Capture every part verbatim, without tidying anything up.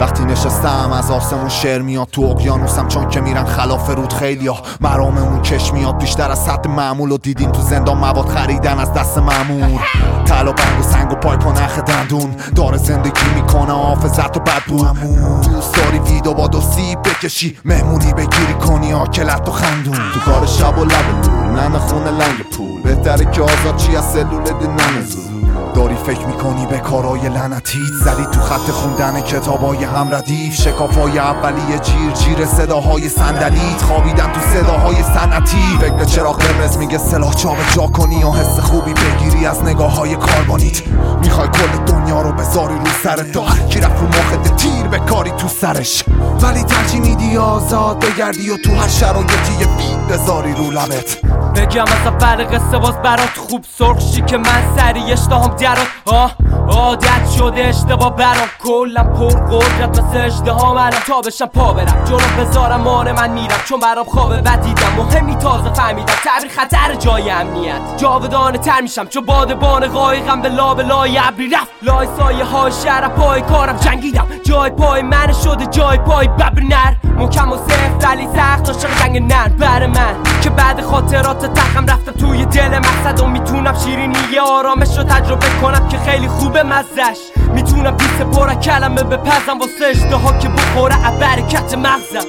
وقتی نشستم از آسمون شعر میاد تو اقیانوسم، چون که میرن خلاف رود خیلیا مراممون کش میاد بیشتر از حد معمول و دیدیم تو زندان مواد خریدن از دست مامور. طلا بند و سنگ و پای پا نخ دندون داره زندگی میکنه حافظت و بدبو. دوست داری ویدو با دو سیب بکشی مهمونی بگیری کنی آکلت و خندون. تو کار شب و لب دور نن خونه لنگ پول بهتره که آزاد چی از سلول دینن زود. داری فکر میکنی به کارای لعنتیت زدی تو خط خوندن کتابای هم ردیف. شکافای اولیه جیر جیر صداهای صندلیت خوابیدن تو صداهای صنعتی. فکر چراغ قرمز میگه سلاح جا به جا کنی و حس خوبی بگیری از نگاههای کاربانیت. میخوای کل دنیا رو بذاری رو سرت تا کی رفت رو مخت تیر به کاری تو سرش، ولی ترجیح میدی آزاد بگردی و تو هر شرایطی یه بید بذاری رو لبت. بگم از اول قصه باز برات خوب سرخشی که من سری اشتهام درات آه عادت شده اشتباه برام کلم پر قدرت مثل اشتهام الان تا بشم پا برم جلو بذارم مان من میرم چون برام خوابه بد دیدم مهمی تازه فهمیدم تعبیر خطر جای امنیت جاودانه تر میشم چون بادبان قایقم به لاب لای ابری رفت لای سایه های شهر پای کارم جنگیدم جای پای من شده جای پای ببر نر محکم و سفت ولی سخت عاشق جنگ نر بر من که بعد خاطرات تخم رفتم توی دل مقصد و میتونم شیرینی آرامش رو تجربه کنم که خیلی خوبه مزش. میتونم پیس پره کلمه بپزم واسه اشتها که بخوره برکت مغزم.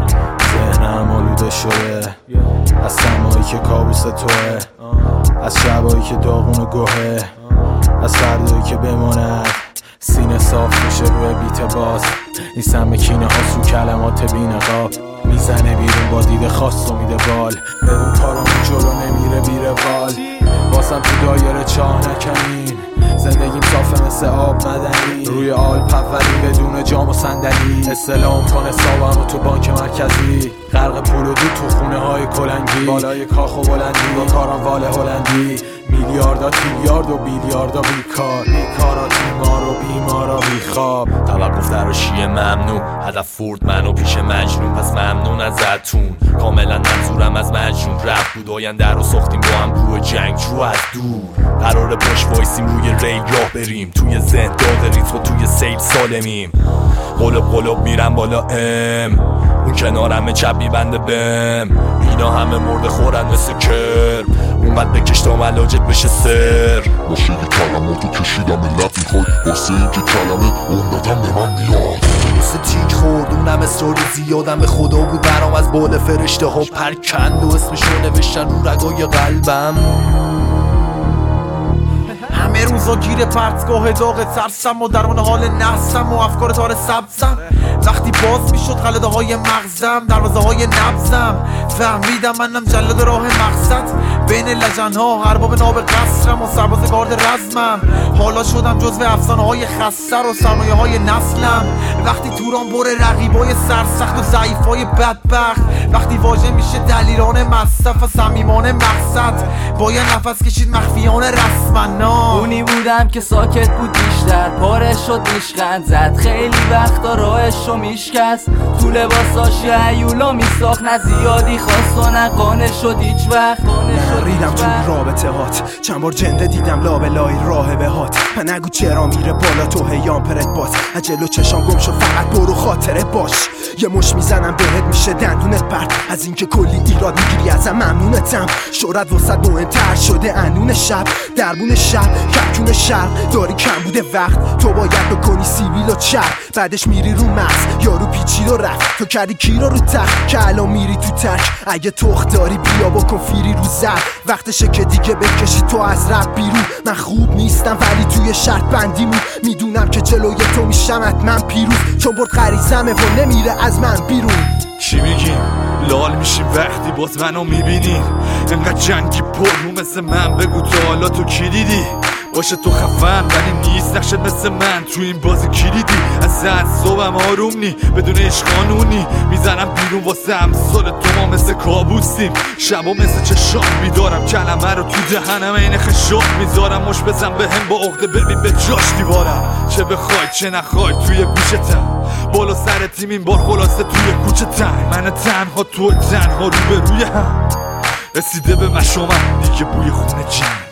ذهنم آلوده شده از سمایی که کابوس توه، از شبایی که داغون و گوهه، از فردایی که بماند سینه صاف میشه روی بیت باز. نیستم کینه ها سو کلمات بی نقاب میزنه بیرون با دید خاص و میده بال بدون کارامون جلو نمیره بیره وال. واسم تو دایره چاه نکنین زندگیم صافه مثل آب مدنی روی آل پولی بدون جام و صندلی استلام کن حسابم و تو بانک مرکزی غرق پول و دود تو خونه های کلنگی بالای کاخ و بلندی با کاران وال هلندی میلیاردا تریلیارد و بیلیاردا بیکار بیکارا تیمار و بیمارا بیخواب توقف در و شیه ممنوع هدف فورد منو پیش مجنون پس ممنون ازتون کاملا منظورم از مجنون رفت بود آینده رو ساختیم با هم روی جنگ رو از دور قرار باش وایسیم روی ریل راه بریم توی ذهن داغ ریتم و توی سیل سالمیم قلب قلب میرم بالا ام اون کنارم چپی بنده بم اینا همه مرد خورن مثل کرم اومد بکش تا ملاجت بشه سر واسه یه کلماتو کشیدم لب میخوای واسه این که کلمه عمدتم به من میاد مثل تیک خوردونم استوری زیادم به خدا بود برام از بال فرشته ها پرکند و اسمشو نوشتن رو رگای قلبم. همه روزا گیر پرتگاه داغ ترسم و درون حال نحسم و افکار تار سبزم وقتی باز میشد قلده های مغزم دروازه های نبزم فهمیدم منم جلاد راه مقصد بین لجنها ارباب ناب قصرم و سرباز گارد رزمم حالا شدم جزو افسانه های خسر و سرمایه های نسلم وقتی توران بر رقیبای سرسخت و ضعیفای بدبخت وقتی واژه میشه دلیران مصرف و صمیمانه مقصد باید نفس کشید مخفیانه رسمنا. اونی بودم که ساکت بود بیشتر پاره شد میشخند زد خیلی وقتا راهشو میشکست تو لباساش هیولا میساخت نه زیادی خواست و نه قانه شد هیچ وقت ریدم تو رابطه هات چند بار جنده دیدم لابلای راه به هات و نگو چرا میره بالا تو هیام پرت باز اجلو چشام گم شد فقط برو خاطره باش یه مش میزنم بهت میشه دندونت پرد از اینکه کلی ایراد میگیری ازم ممنونتم شهرت واسط مهمتر شده انون شب دربون شب کپکون شرق داری کم بوده وقت تو باید بکنی سیبیل و چرب بعدش میری رو مغز یارو پیچید و رفت تو کردی کی رو رو تخت که الان میری تو تک اگه تخت داری بیا بکن فیری رو زر وقتشه که دیگه بکشی تو از رب بیرون من خوب نیستم ولی توی شرط بندیمون میدونم که جلوی تو میشم حتما پیروز چون برد غریزمه و نمیره از من بیرون. چی میگین؟ لال میشی وقتی باز منو میبینی انقدر جنگی پر رو مثل من بگو تا حالا تو کی دیدی باشه تو خفن ولی نیست نقشت مثل من تو این بازی کلیدی از اعصابم آروم نی بدون عشق قانونی میزنم بیرون واسه امثال تو ما مثل کابوسیم شبا مثل چشام بیدارم کلمه رو تو دهنم این خشاب میذارم مش بزن به هم با عقده ببین به جاش دیوارم چه بخوای چه نخوای توی گوشتم بالا سر تیم این بار خلاصه توی کوچه تنگ من تنها تو تنها رو به روی هم رسیده به مشامم دیگه بوی خونه جنگ